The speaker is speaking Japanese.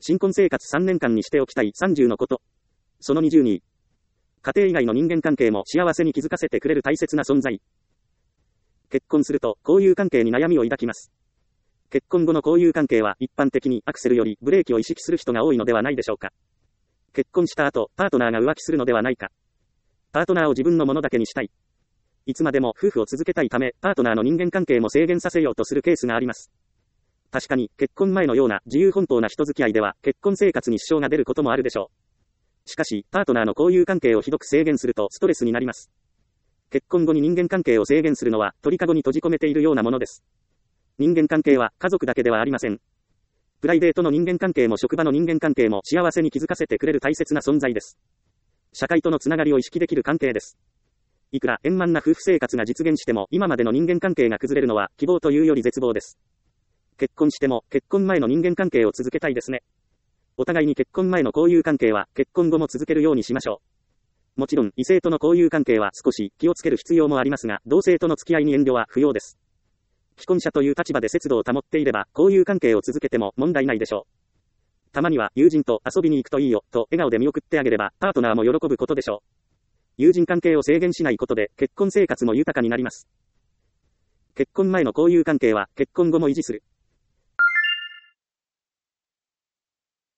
新婚生活3年間にしておきたい30のこと。その20に、家庭以外の人間関係も幸せに気づかせてくれる大切な存在。結婚すると交友関係に悩みを抱きます。結婚後の交友関係は一般的にアクセルよりブレーキを意識する人が多いのではないでしょうか。結婚した後、パートナーが浮気するのではないか。パートナーを自分のものだけにしたい。いつまでも夫婦を続けたいため、パートナーの人間関係も制限させようとするケースがあります。確かに、結婚前のような自由奔放な人付き合いでは、結婚生活に支障が出ることもあるでしょう。しかし、パートナーの交友関係をひどく制限するとストレスになります。結婚後に人間関係を制限するのは、鳥かごに閉じ込めているようなものです。人間関係は家族だけではありません。プライベートの人間関係も職場の人間関係も幸せに気づかせてくれる大切な存在です。社会とのつながりを意識できる関係です。いくら円満な夫婦生活が実現しても、今までの人間関係が崩れるのは希望というより絶望です。結婚しても結婚前の人間関係を続けたいですね。お互いに結婚前の交友関係は結婚後も続けるようにしましょう。もちろん異性との交友関係は少し気をつける必要もありますが、同性との付き合いに遠慮は不要です。既婚者という立場で節度を保っていれば交友関係を続けても問題ないでしょう。たまには友人と遊びに行くといいよと笑顔で見送ってあげればパートナーも喜ぶことでしょう。友人関係を制限しないことで結婚生活も豊かになります。結婚前の交友関係は結婚後も維持する。